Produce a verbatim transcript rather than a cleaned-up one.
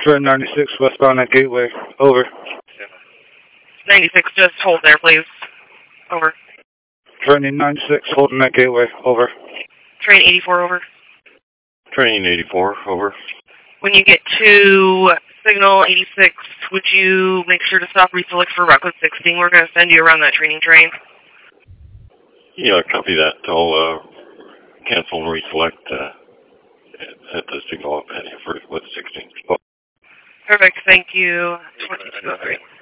Train ninety-six westbound at Gateway. Over. ninety-six, just hold there, please. Over. Training ninety-six, holding at Gateway. Over. Train eighty-four, over. Train eighty-four, over. When you get to signal eighty-six, would you make sure to stop reselect for route code sixteen? We're going to send you around that training train. Yeah, copy that. I'll uh, cancel and reselect uh, at the signal for with sixteen. Perfect, thank you. twenty-two oh three.